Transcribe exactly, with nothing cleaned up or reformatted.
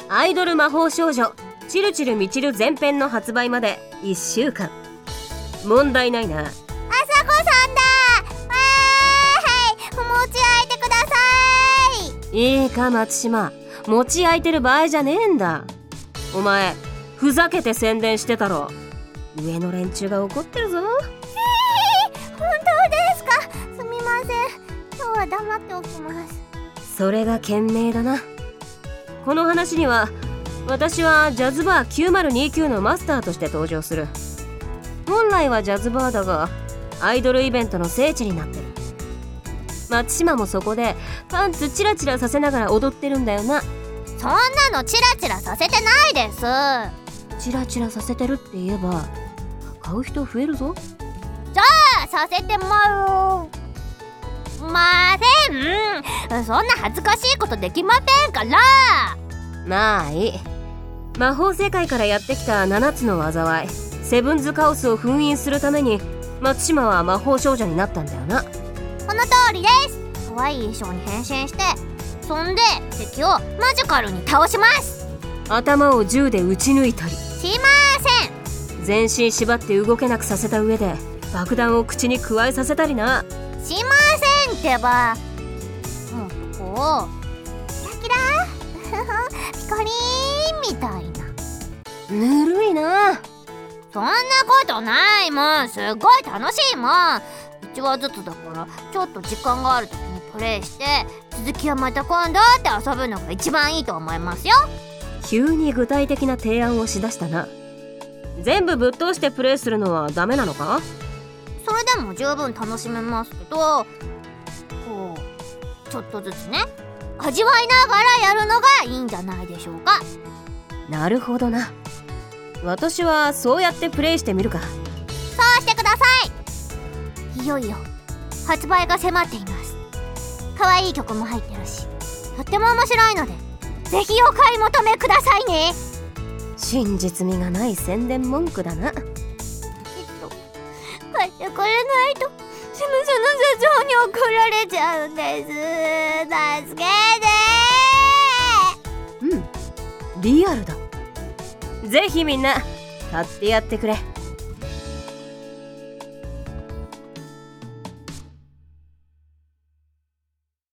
アイドル魔法少女チルチルミチル前編の発売までいっしゅうかん。問題ないな。 あさこさんだ。わーい、持ち開いてください。 いいか松島、持ち開いてる場合じゃねえんだ。お前ふざけて宣伝してたろ。上の連中が怒ってるぞ。 えー、本当ですか。すみません、今日は黙っておきます。 それが賢明だな。この話には私はジャズバーきゅうまるにきゅうのマスターとして登場する。本来はジャズバーだがアイドルイベントの聖地になってる。松島もそこでパンツチラチラさせながら踊ってるんだよな。 そんなのチラチラさせてないです。 チラチラさせてるって言えば買う人増えるぞ。 じゃあさせてもらうません。そんな恥ずかしいことできませんから。 まあいい。魔法世界からやってきたななつの災いセブンズカオスを封印するために松島は魔法少女になったんだよな。 この通りです。可愛い衣装に変身してそんで敵をマジカルに倒します。 頭を銃で撃ち抜いたりしません。 全身縛って動けなくさせた上で爆弾を口にくわえさせたりな。 しませんってば。もっとこうキラキラピコリーンみたいな。 ぬるいな。 そんなことないもん。すっごい楽しいもん。いちわずつだからちょっと時間がある時にプレイして続きはまた今度って遊ぶのが一番いいと思いますよ。 急に具体的な提案をしだしたな。全部ぶっ通してプレイするのはダメなのか。 それでも十分楽しめますけど、こうちょっとずつね味わいながらやるのがいいんじゃないでしょうか。 なるほどな。私はそうやってプレイしてみるか。 そうしてください。いよいよ発売が迫っています。可愛い曲も入ってるしとっても面白いのでぜひお買い求めくださいね。 真実味がない宣伝文句だな。 きっと買ってくれないと事務所の社長に怒られちゃうんです。助けて。 うん、リアルだ。ぜひみんな買ってやってくれ。